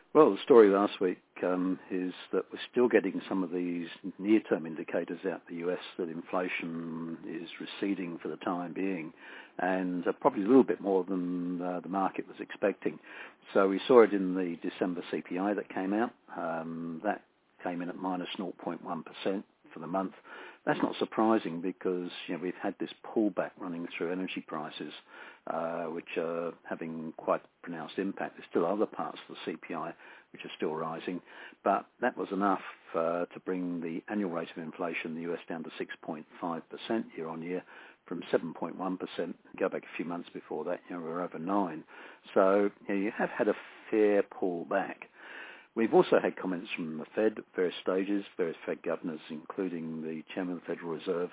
Well, the story last week is that we're still getting some of these near-term indicators out the US that inflation is receding for the time being, and probably a little bit more than the market was expecting. So we saw it in the December CPI that came out. That came in at minus 0.1% for the month. That's not surprising because we've had this pullback running through energy prices, which are having quite pronounced impact. There's still other parts of the CPI which are still rising, but that was enough to bring the annual rate of inflation in the US down to 6.5% year on year from 7.1%. Go back a few months before that, we were over 9%. So you have had a fair pullback. We've also had comments from the Fed at various stages, various Fed governors, including the Chairman of the Federal Reserve.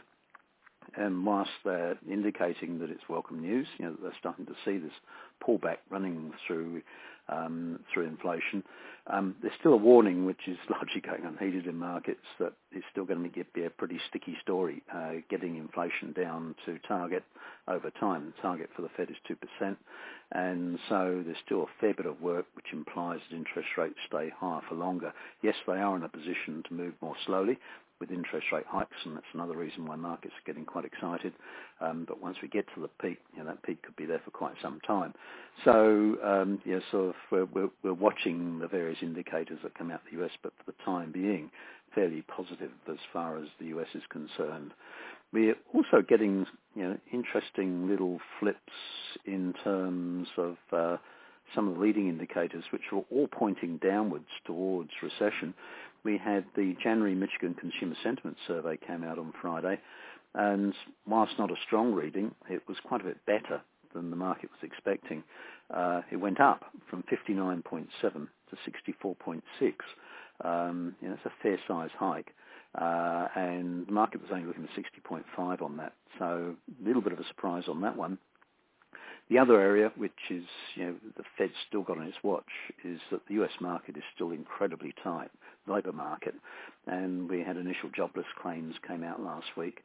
And whilst they're indicating that it's welcome news, they're starting to see this pullback running through inflation, there's still a warning, which is largely going unheeded in markets, that it's still going to be a pretty sticky story, getting inflation down to target over time. The target for the Fed is 2%, and so there's still a fair bit of work, which implies that interest rates stay higher for longer. Yes, they are in a position to move more slowly with interest rate hikes, and that's another reason why markets are getting quite excited. But once we get to the peak, that peak could be there for quite some time. So, we're watching the various indicators that come out of the US, but for the time being, fairly positive as far as the US is concerned. We're also getting, interesting little flips in terms of some of the leading indicators, which are all pointing downwards towards recession. We had the January Michigan Consumer Sentiment Survey came out on Friday, and whilst not a strong reading, it was quite a bit better than the market was expecting. It went up from 59.7 to 64.6. It's a fair size hike, and the market was only looking at 60.5 on that, so a little bit of a surprise on that one. The other area, which is, the Fed's still got on its watch, is that the US market is still incredibly tight, the labour market. And we had initial jobless claims came out last week.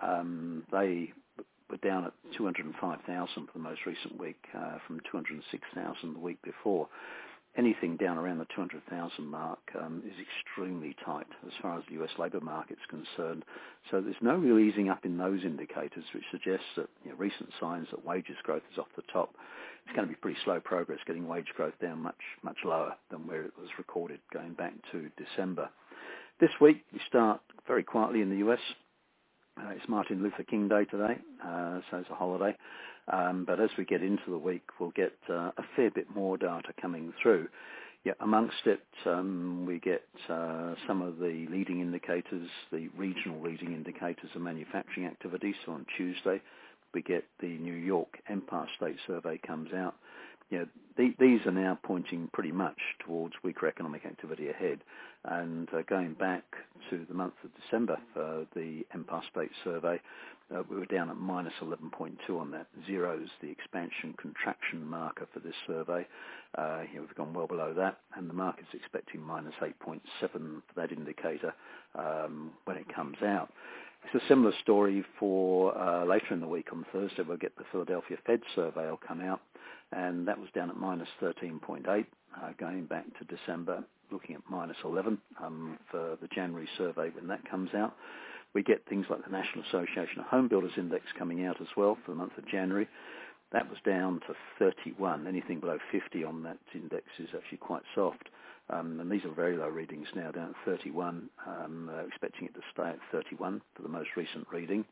They were down at 205,000 for the most recent week, from 206,000 the week before. Anything down around the 200,000 mark is extremely tight as far as the US labour market's concerned. So there's no real easing up in those indicators, which suggests that recent signs that wages growth is off the top. It's going to be pretty slow progress getting wage growth down much lower than where it was recorded going back to December. This week we start very quietly in the US. It's Martin Luther King Day today, so it's a holiday. But as we get into the week, we'll get a fair bit more data coming through. Amongst it, we get some of the leading indicators, the regional leading indicators of manufacturing activity. So on Tuesday, we get the New York Empire State Survey comes out. These are now pointing pretty much towards weaker economic activity ahead. And going back to the month of December for the Empire State Survey, we were down at minus 11.2 on that. Zero's the expansion-contraction marker for this survey. We've gone well below that, and the market's expecting minus 8.7 for that indicator when it comes out. It's a similar story for later in the week on Thursday. We'll get the Philadelphia Fed survey will come out, and that was down at minus 13.8, going back to December, looking at minus 11 for the January survey when that comes out. We get things like the National Association of Home Builders Index coming out as well for the month of January. That was down to 31. Anything below 50 on that index is actually quite soft. And these are very low readings now, down at 31. Expecting it to stay at 31 for the most recent reading.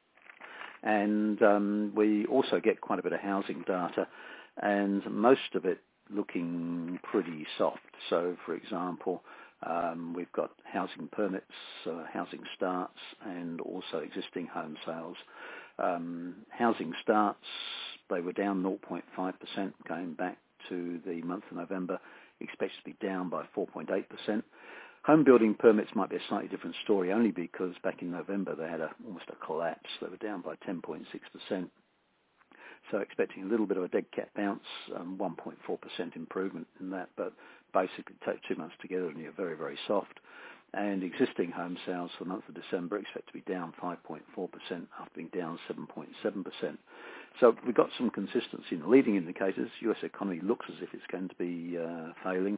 And we also get quite a bit of housing data, and most of it looking pretty soft. So, for example, we've got housing permits, housing starts, and also existing home sales. Housing starts, they were down 0.5% going back to the month of November, expected to be down by 4.8%. Home building permits might be a slightly different story, only because back in November they had almost a collapse. They were down by 10.6%. So expecting a little bit of a dead cat bounce, 1.4% improvement in that, but basically take 2 months together and you're very, very soft. And existing home sales for the month of December expect to be down 5.4% after being down 7.7%. So we've got some consistency in the leading indicators. US economy looks as if it's going to be failing.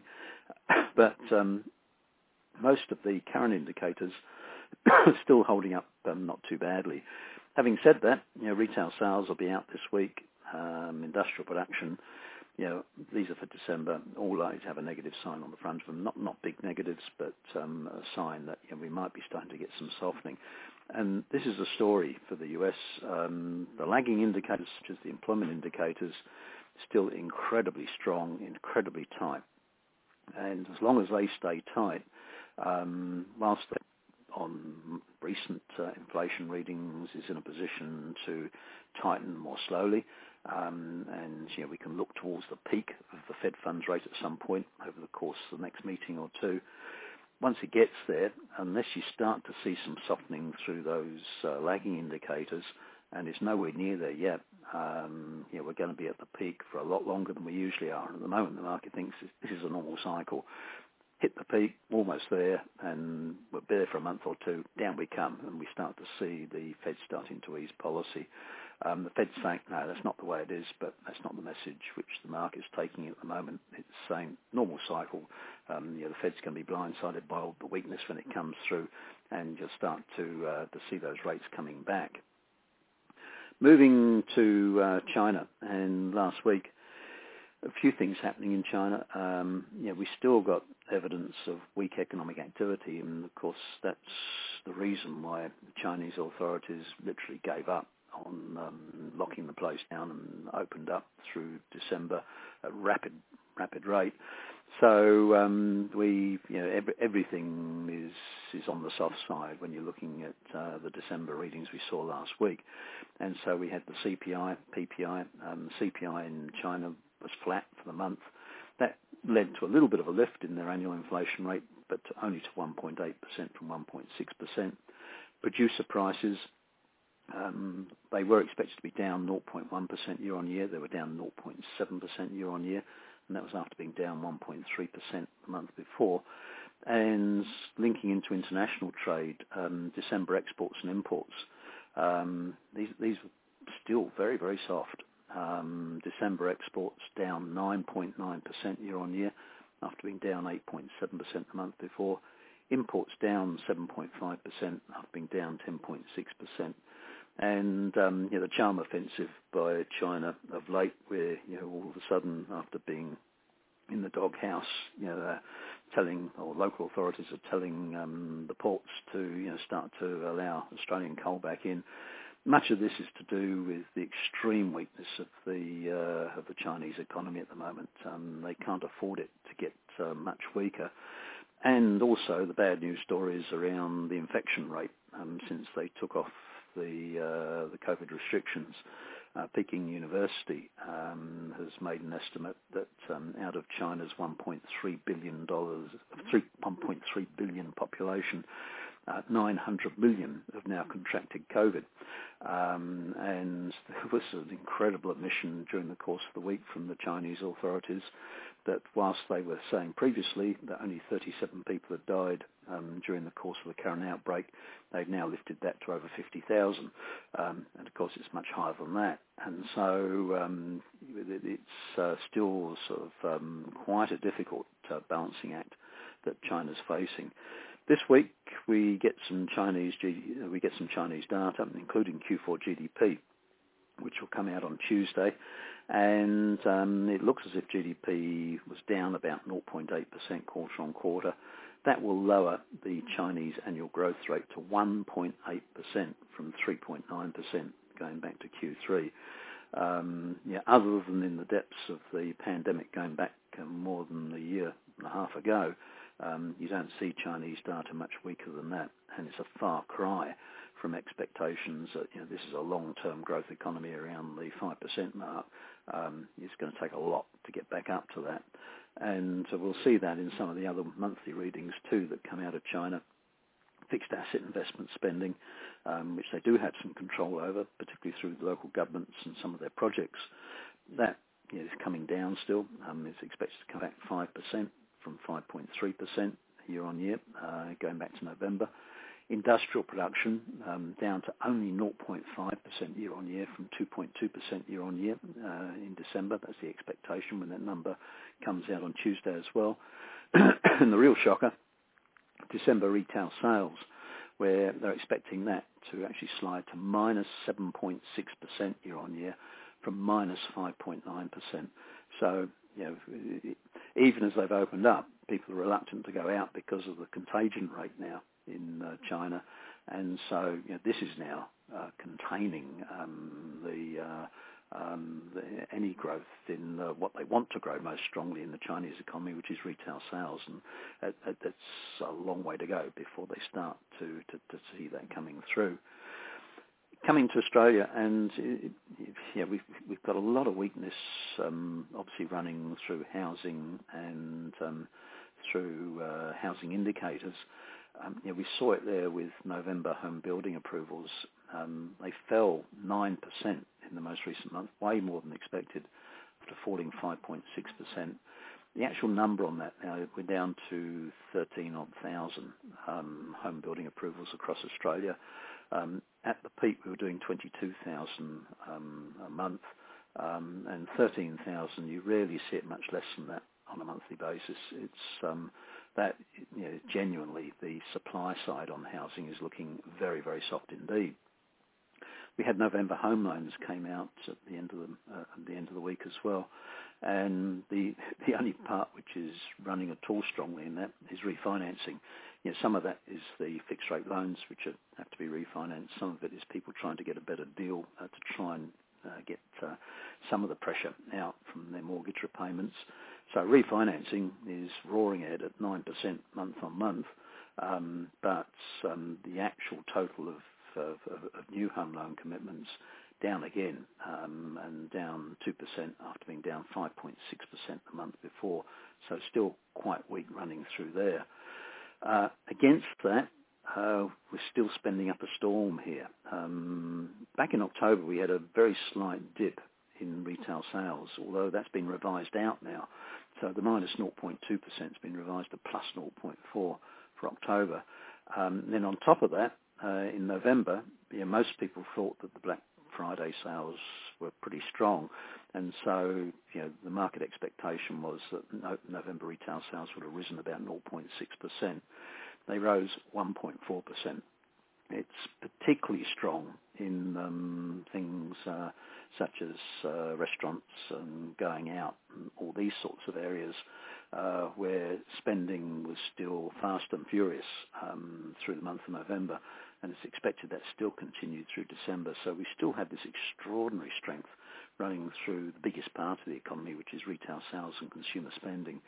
But most of the current indicators are still holding up not too badly. Having said that, retail sales will be out this week. Industrial production, these are for December. All likely to have a negative sign on the front of them. Not big negatives, but a sign that we might be starting to get some softening. And this is a story for the US. The lagging indicators, such as the employment indicators, still incredibly strong, incredibly tight. And as long as they stay tight, whilst on recent inflation readings is in a position to tighten more slowly, and we can look towards the peak of the Fed funds rate at some point over the course of the next meeting or two. Once it gets there, unless you start to see some softening through those lagging indicators, and it's nowhere near there yet, we're going to be at the peak for a lot longer than we usually are. And at the moment, the market thinks this is a normal cycle. Hit the peak, almost there, and we're there for a month or two, down we come, and we start to see the Fed starting to ease policy. The Fed's saying, no, that's not the way it is, but that's not the message which the market's taking at the moment. It's saying normal cycle. The Fed's going to be blindsided by all the weakness when it comes through, and you'll start to see those rates coming back. Moving to China, and last week, a few things happening in China. We still got evidence of weak economic activity, and of course that's the reason why the Chinese authorities literally gave up on locking the place down and opened up through December at rapid rate. So everything is on the soft side when you're looking at the December readings we saw last week. And so we had the CPI, PPI. CPI in China was flat for the month. That led to a little bit of a lift in their annual inflation rate, but only to 1.8% from 1.6%. Producer prices, they were expected to be down 0.1% year on year. They were down 0.7% year on year, and that was after being down 1.3% the month before. And linking into international trade, December exports and imports, these were still very, very soft. December exports down 9.9% year on year after being down 8.7% the month before. Imports down 7.5% after being down 10.6%. And the charm offensive by China of late, where all of a sudden, after being in the doghouse, telling, or local authorities are telling the ports to start to allow Australian coal back in. Much of this is to do with the extreme weakness of the Chinese economy at the moment. They can't afford it to get much weaker. And also the bad news stories around the infection rate since they took off the COVID restrictions. Peking University has made an estimate that out of China's $1.3 billion, 1.3 billion population, 900 million have now contracted COVID. And there was an incredible admission during the course of the week from the Chinese authorities that whilst they were saying previously that only 37 people had died during the course of the current outbreak, they've now lifted that to over 50,000. And of course it's much higher than that. And so it's still sort of quite a difficult balancing act that China's facing. This week we get some Chinese data, including Q4 GDP, which will come out on Tuesday, and it looks as if GDP was down about 0.8% quarter on quarter. That will lower the Chinese annual growth rate to 1.8% from 3.9% going back to Q3. Other than in the depths of the pandemic going back more than a year and a half ago, you don't see Chinese data much weaker than that, and it's a far cry from expectations that this is a long-term growth economy around the 5% mark. It's going to take a lot to get back up to that, and we'll see that in some of the other monthly readings too that come out of China. Fixed asset investment spending, which they do have some control over, particularly through the local governments and some of their projects, that is coming down still. It's expected to come back 5%. From 5.3% year on year, going back to November. Industrial production down to only 0.5% year on year from 2.2% year on year in December. That's the expectation when that number comes out on Tuesday as well. and the real shocker, December retail sales, where they're expecting that to actually slide to minus 7.6% year on year from minus 5.9%. So, even as they've opened up, people are reluctant to go out because of the contagion rate now in China. And so, this is now containing any growth in what they want to grow most strongly in the Chinese economy, which is retail sales, and that's a long way to go before they start to see that coming through. Coming to Australia, and we've got a lot of weakness, obviously running through housing and through housing indicators. We saw it there with November home building approvals. They fell 9% in the most recent month, way more than expected, after falling 5.6%. The actual number on that now, we're down to 13,000 home building approvals across Australia. At the peak, we were doing 22,000 a month, and 13,000. You rarely see it much less than that on a monthly basis. It's that genuinely the supply side on housing is looking very, very soft indeed. We had November home loans came out at the end of the week as well, and the only part which is running at all strongly in that is refinancing. Some of that is the fixed rate loans which have to be refinanced. Some of it is people trying to get a better deal to try and get some of the pressure out from their mortgage repayments. So refinancing is roaring ahead at 9% month on month, but the actual total of new home loan commitments down again, and down 2% after being down 5.6% the month before. So still quite weak running through there. Against that, we're still spending up a storm here. Back in October, we had a very slight dip in retail sales, although that's been revised out now. So the minus 0.2% has been revised to plus 0.4 for October. Then on top of that, in November, most people thought that the Black Friday sales were pretty strong, and so the market expectation was that November retail sales would have risen about 0.6%. They rose 1.4%. It's particularly strong in things such as restaurants and going out and all these sorts of areas where spending was still fast and furious through the month of November, and it's expected that still continued through December. So we still have this extraordinary strength running through the biggest part of the economy, which is retail sales and consumer spending,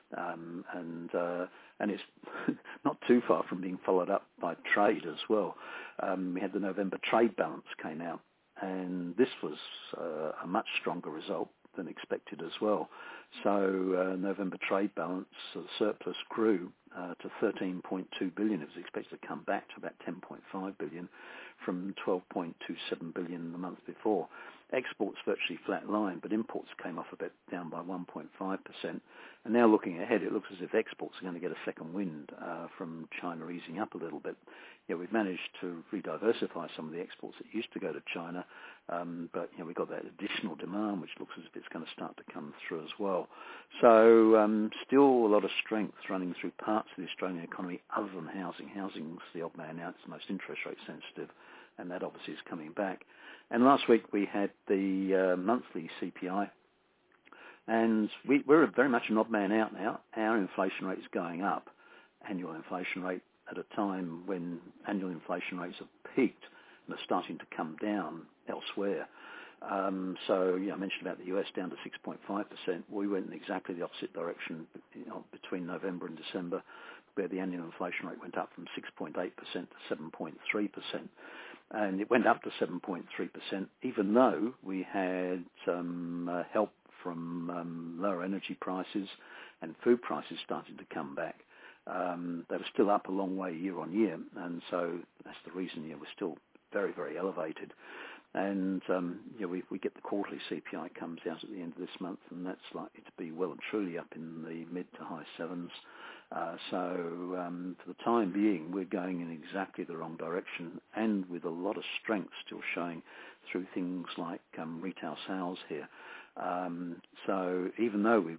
and it's not too far from being followed up by trade as well. We had the November trade balance came out, and this was a much stronger result than expected as well. So November trade balance, the surplus grew to 13.2 billion. It was expected to come back to about 10.5 billion from 12.27 billion the month before. Exports virtually flat line, but imports came off a bit, down by 1.5%. And now looking ahead, it looks as if exports are going to get a second wind from China easing up a little bit. We've managed to re-diversify some of the exports that used to go to China, but we've got that additional demand, which looks as if it's going to start to come through as well. So still a lot of strength running through parts of the Australian economy other than housing. Housing's the odd man out, it's the most interest rate sensitive, and that obviously is coming back. And last week we had the monthly CPI, and we're very much an odd man out now. Our inflation rate is going up, annual inflation rate, at a time when annual inflation rates have peaked and are starting to come down elsewhere. So I mentioned about the US down to 6.5%. We went in exactly the opposite direction between November and December, where the annual inflation rate went up from 6.8% to 7.3%. And it went up to 7.3%, even though we had help from lower energy prices and food prices starting to come back. They were still up a long way year on year, and so that's the reason we're still very, very elevated. And we get the quarterly CPI comes out at the end of this month, and that's likely to be well and truly up in the mid to high sevens. So for the time being, we're going in exactly the wrong direction, and with a lot of strength still showing through things like retail sales here. So even though we've got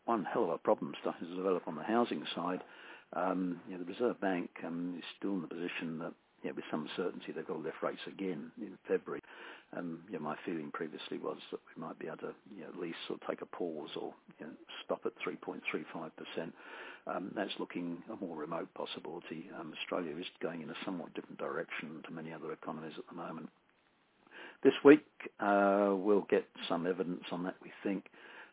one hell of a problem starting to develop on the housing side. The Reserve Bank is still in the position that, with some certainty, they've got to lift rates again in February. My feeling previously was that we might be able to, at least sort of take a pause or stop at 3.35%. That's looking a more remote possibility. Australia is going in a somewhat different direction to many other economies at the moment. This week, we'll get some evidence on that, we think.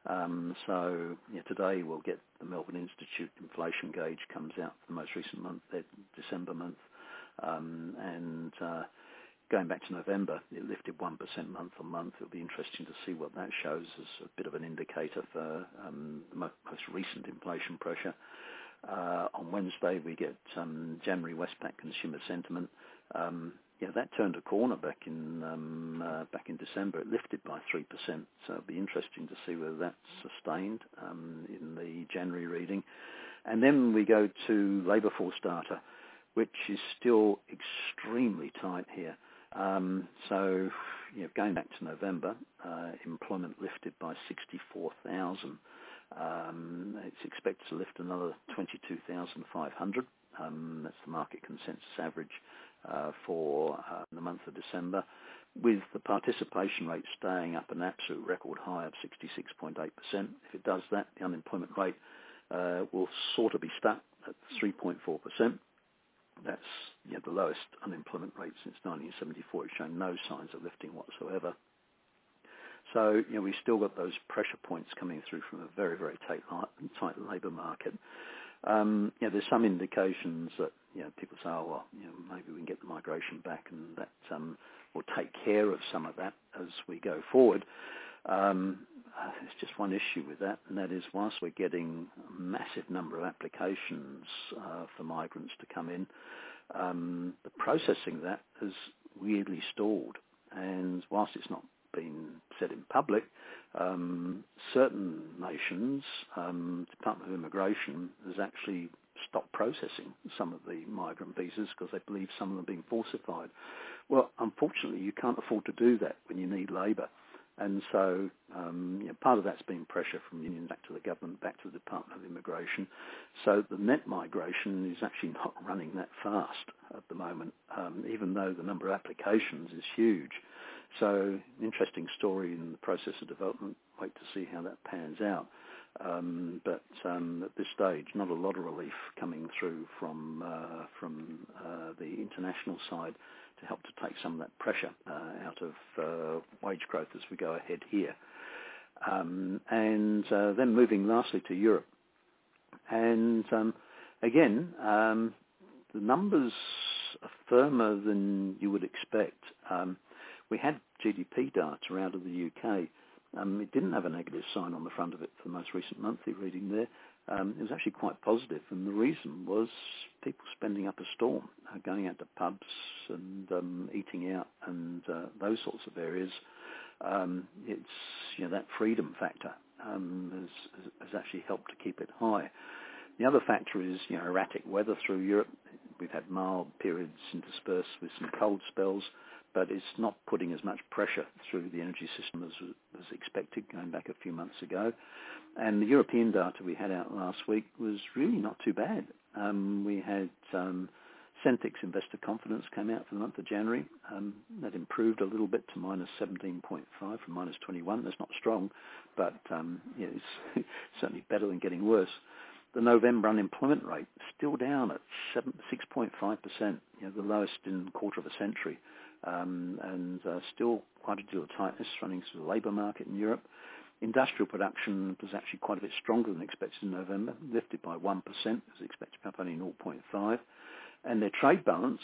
Today we'll get the Melbourne Institute inflation gauge comes out for the most recent month, December month. Going back to November, it lifted 1% month on month. It'll be interesting to see what that shows as a bit of an indicator for the most recent inflation pressure. On Wednesday, we get January Westpac consumer sentiment. That turned a corner back in December. It lifted by 3%, so it'll be interesting to see whether that's sustained in the January reading. And then we go to labour force data, which is still extremely tight here. Going back to November, employment lifted by 64,000. It's expected to lift another 22,500. That's the market consensus average for the month of December, with the participation rate staying up an absolute record high of 66.8%. If it does that, the unemployment rate will sort of be stuck at 3.4%. That's the lowest unemployment rate since 1974. It's shown no signs of lifting whatsoever. So, we've still got those pressure points coming through from a very, very tight labour market. There's some indications that, people say, maybe we can get the migration back and that will take care of some of that as we go forward. There's just one issue with that, and that is whilst we're getting a massive number of applications for migrants to come in, the processing of that has weirdly stalled. And whilst it's not been said in public, certain nations, Department of Immigration has actually stopped processing some of the migrant visas because they believe some of them are being falsified. Well, unfortunately, you can't afford to do that when you need labour. And so part of that's been pressure from unions back to the government, back to the Department of Immigration. So the net migration is actually not running that fast at the moment, even though the number of applications is huge. So interesting story in the process of development. Wait to see how that pans out. But at this stage, not a lot of relief coming through from the international side to help to take some of that pressure out of wage growth as we go ahead here. Then moving lastly to Europe. And again, the numbers are firmer than you would expect. We had GDP data out of the UK. It didn't have a negative sign on the front of it for the most recent monthly reading there. It was actually quite positive, and the reason was people spending up a storm, going out to pubs and eating out and those sorts of areas. It's that freedom factor has actually helped to keep it high. The other factor is erratic weather through Europe. We've had mild periods interspersed with some cold spells, but it's not putting as much pressure through the energy system as was expected going back a few months ago. And the European data we had out last week was really not too bad. We had Centix investor confidence came out for the month of January. That improved a little bit to minus 17.5 from minus 21. That's not strong, but it's certainly better than getting worse. The November unemployment rate is still down at 6.5%, the lowest in a quarter of a century. And still quite a deal of tightness running through the labour market in Europe. Industrial production was actually quite a bit stronger than expected in November, lifted by 1%, as expected, up only 0.5. And their trade balance,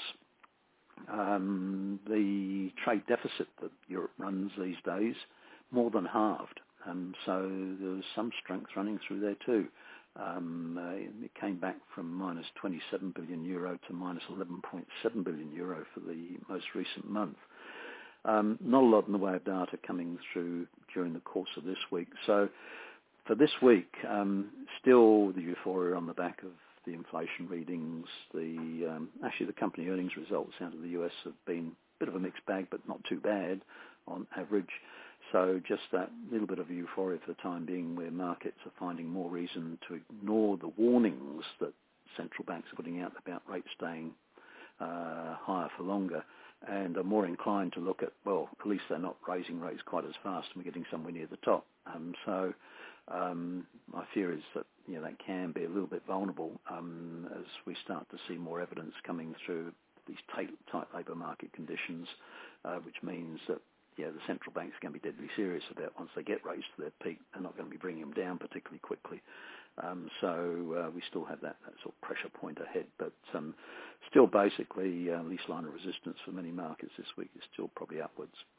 the trade deficit that Europe runs these days, more than halved. So there's some strength running through there too. It came back from minus 27 billion euro to minus 11.7 billion euro for the most recent month. Not a lot in the way of data coming through during the course of this week. So for this week, still the euphoria on the back of the inflation readings. Actually, the company earnings results out of the US have been a bit of a mixed bag, but not too bad on average. So just that little bit of euphoria for the time being, where markets are finding more reason to ignore the warnings that central banks are putting out about rates staying higher for longer, and are more inclined to look at, well, at least they're not raising rates quite as fast and we're getting somewhere near the top. My fear is that that can be a little bit vulnerable as we start to see more evidence coming through these tight labour market conditions, which means that the central banks are going to be deadly serious about, once they get raised to their peak, they're not going to be bringing them down particularly quickly. We still have that sort of pressure point ahead, but still basically least line of resistance for many markets this week is still probably upwards.